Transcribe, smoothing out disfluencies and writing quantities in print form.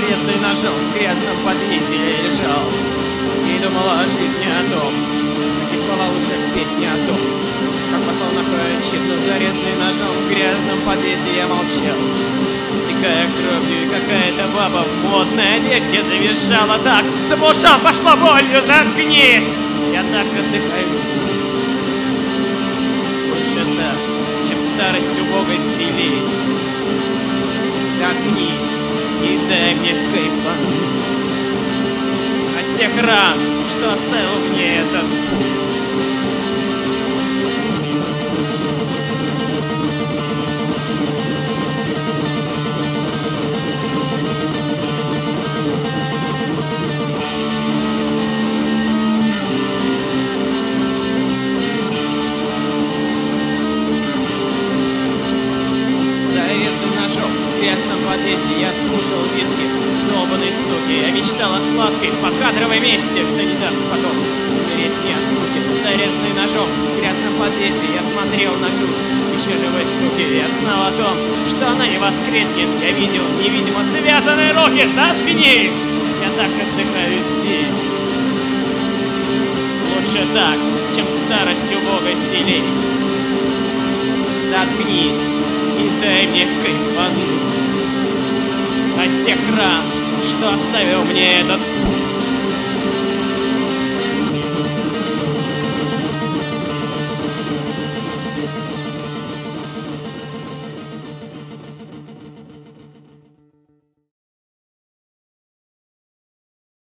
зарезанный ножом в грязном подъезде я лежал и думал о жизни, о том, какие слова лучше в песне о том, как послал нахуй отчизну, зарезанный ножом в грязном подъезде я молчал, истекая кровью, и какая-то баба в модной одежде завизжала так, что по ушам пошла болью. Заткнись! Я так отдыхаю здесь. Лучше так, чем старость убогости лезть. Заткнись и дай мне кайфануть от тех ран, что оставил мне этот путь. В грязном подъезде я слушал виски долбаной суки. Я мечтал о сладкой покадровой мести, что не даст потом умереть мне от скуки. Зарезанный ножом в грязном подъезде я смотрел на грудь еще живой суки. Я знал о том, что она не воскреснет. Я видел невидимо связанные руки. Заткнись! Я так отдыхаю здесь. Лучше так, чем старость убогости лезть. Заткнись и дай мне кайфануть от тех ран, что оставил мне этот путь.